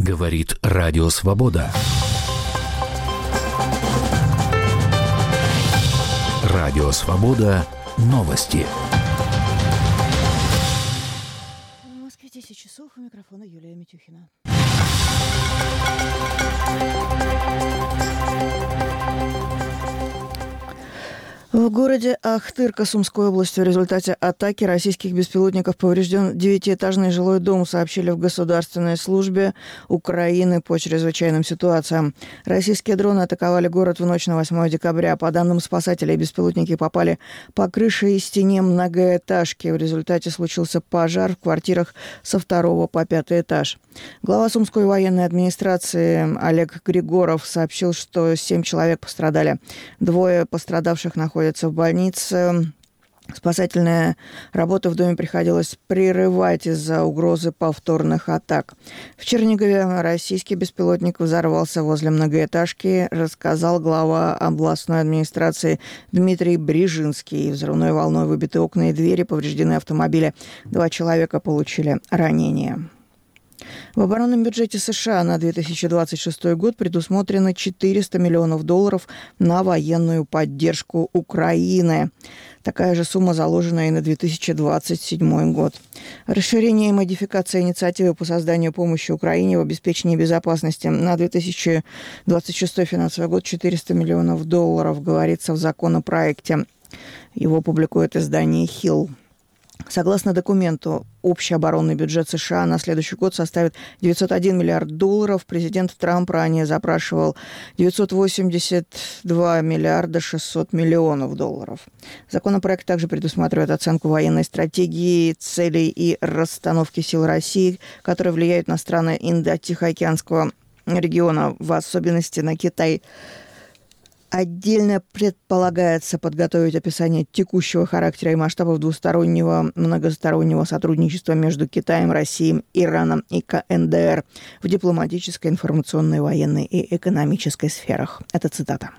Говорит Радио Свобода. Радио Свобода. Новости. В Москве 10 часов. У микрофона Юлия Митюхина. В городе Ахтырка Сумской области в результате атаки российских беспилотников поврежден 9-этажный жилой дом, сообщили в Государственной службе Украины по чрезвычайным ситуациям. Российские дроны атаковали город в ночь на 8 декабря. По данным спасателей, беспилотники попали по крыше и стене многоэтажки. В результате случился пожар в квартирах со 2 по 5 этаж. Глава Сумской военной администрации Олег Григоров сообщил, что 7 человек пострадали. 2 пострадавших находятся в больнице. Спасательные работы в доме приходилось прерывать из-за угрозы повторных атак. В Чернигове российский беспилотник взорвался возле многоэтажки, рассказал глава областной администрации Дмитрий Брижинский. Взрывной волной выбиты окна и двери, повреждены автомобили. 2 человека получили ранения. В оборонном бюджете США на 2026 год предусмотрено $400 миллионов на военную поддержку Украины. Такая же сумма заложена и на 2027 год. Расширение и модификация инициативы по созданию помощи Украине в обеспечении безопасности на 2026 финансовый год $400 миллионов, говорится в законопроекте. Его публикует издание «Хилл». Согласно документу, общий оборонный бюджет США на следующий год составит $901 миллиард. Президент Трамп ранее запрашивал $982 миллиарда 600 миллионов. Законопроект также предусматривает оценку военной стратегии, целей и расстановки сил России, которые влияют на страны Индо-Тихоокеанского региона, в особенности на Китай. Отдельно предполагается подготовить описание текущего характера и масштабов двустороннего многостороннего сотрудничества между Китаем, Россией, Ираном и КНДР в дипломатической, информационной, военной и экономической сферах. Это цитата.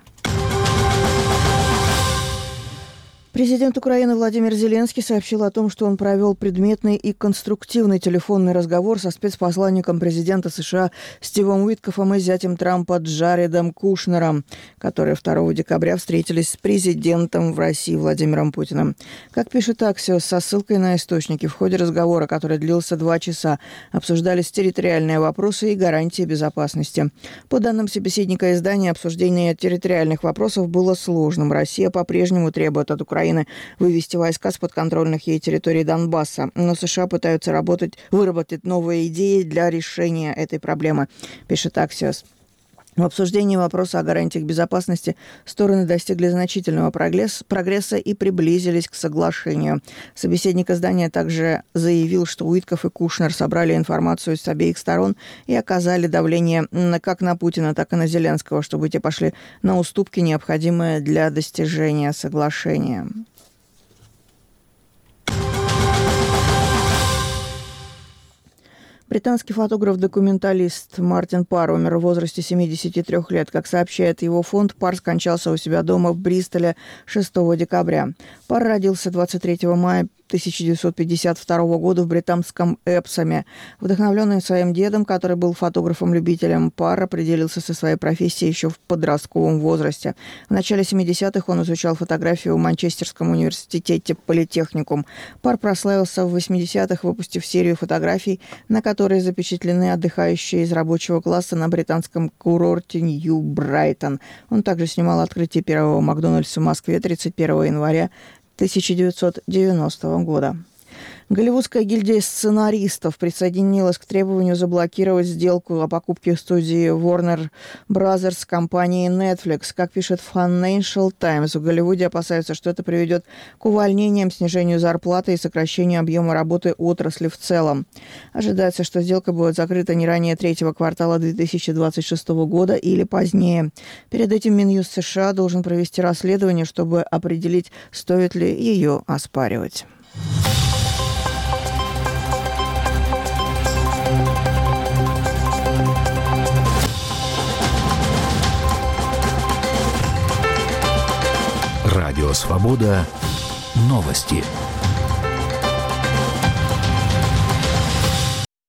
Президент Украины Владимир Зеленский сообщил о том, что он провел предметный и конструктивный телефонный разговор со спецпосланником президента США Стивом Уиткофом и зятем Трампа Джаредом Кушнером, которые 2 декабря встретились с президентом в России Владимиром Путиным. Как пишет Axios со ссылкой на источники, в ходе разговора, который длился 2 часа, обсуждались территориальные вопросы и гарантии безопасности. По данным собеседника издания, обсуждение территориальных вопросов было сложным. Россия по-прежнему требует от Украины вывести войска с подконтрольных ей территорий Донбасса. Но США пытаются выработать новые идеи для решения этой проблемы, пишет Axios. В обсуждении вопроса о гарантиях безопасности стороны достигли значительного прогресса и приблизились к соглашению. Собеседник издания также заявил, что Уиткоф и Кушнер собрали информацию с обеих сторон и оказали давление как на Путина, так и на Зеленского, чтобы те пошли на уступки, необходимые для достижения соглашения. Британский фотограф-документалист Мартин Парр умер в возрасте 73 лет. Как сообщает его фонд, Парр скончался у себя дома в Бристоле 6 декабря. Парр родился 23 мая 1952 года в британском Эпсоме. Вдохновленный своим дедом, который был фотографом-любителем, Парр определился со своей профессией еще в подростковом возрасте. В начале 70-х он изучал фотографию в Манчестерском университете Политехникум. Парр прославился в 80-х, выпустив серию фотографий, на которые запечатлены отдыхающие из рабочего класса на британском курорте Нью-Брайтон. Он также снимал открытие первого Макдональдса в Москве 31 января 1990 года. Голливудская гильдия сценаристов присоединилась к требованию заблокировать сделку о покупке студии Warner Bros. С компанией Netflix. Как пишет Financial Times, в Голливуде опасаются, что это приведет к увольнениям, снижению зарплаты и сокращению объема работы отрасли в целом. Ожидается, что сделка будет закрыта не ранее 3-го квартала 2026 года или позднее. Перед этим Минюст США должен провести расследование, чтобы определить, стоит ли ее оспаривать. Радио Свобода. Новости.